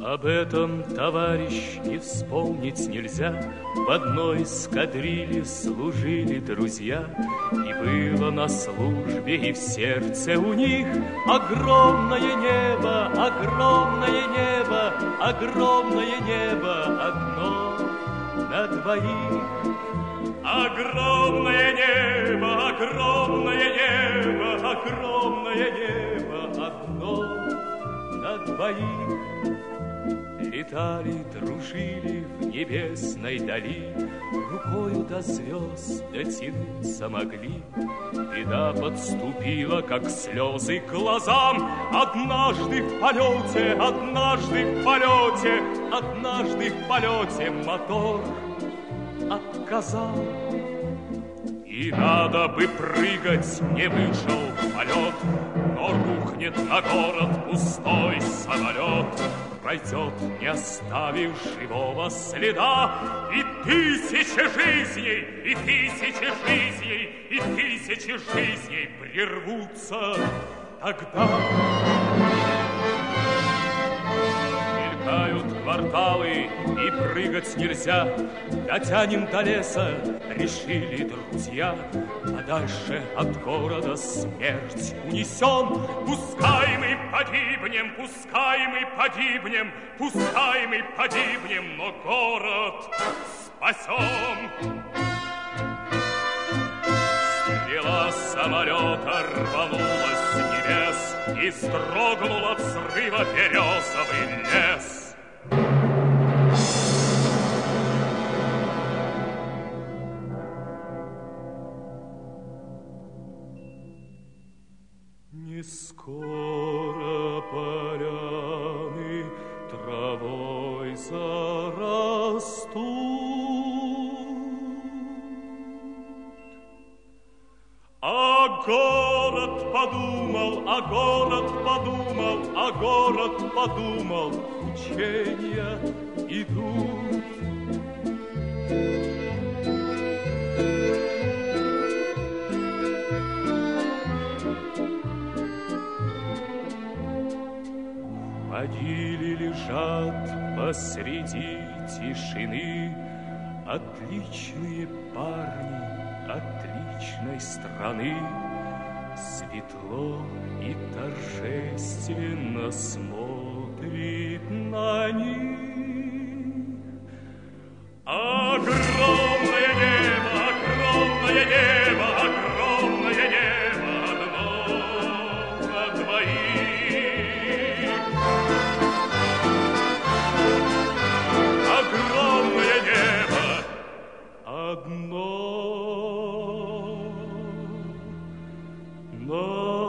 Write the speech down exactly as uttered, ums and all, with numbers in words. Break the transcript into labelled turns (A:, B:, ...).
A: Об этом, товарищ, не вспомнить нельзя. В одной эскадрилье служили друзья, и было на службе и в сердце у них огромное небо, огромное небо, огромное небо одно на двоих. Огромное небо, огромное небо, огромное небо одно на двоих. Летали, дружили в небесной дали, рукою до звезд дотянуться могли. Беда подступила, как слезы к глазам. Однажды в полете, однажды в полете, однажды в полете мотор отказал. И надо бы прыгать, не вышел в полет, но рухнет на город пустой самолет. Пройдет, не оставив живого следа, и тысячи жизней, и тысячи жизней, и тысячи жизней прервутся тогда. Мелькают кварталы, и прыгать нельзя. Дотянем до леса, решили друзья, а дальше от города смерть унесем. Пускай мы погибнем, пускай мы погибнем, пускай мы погибнем, но город спасем. Стрела самолета рванулась с небес и строгнул от взрыва березовый лес. Не скоро поляны травой зарастут, а город подумал, а город подумал, а город подумал, учения идут. Могилы лежат посреди тишины отличные парни отличной страны. Светло и торжественно смотрит на них. Огромное небо, огромное небо, огромное небо одно на двоих. Огромное небо одно на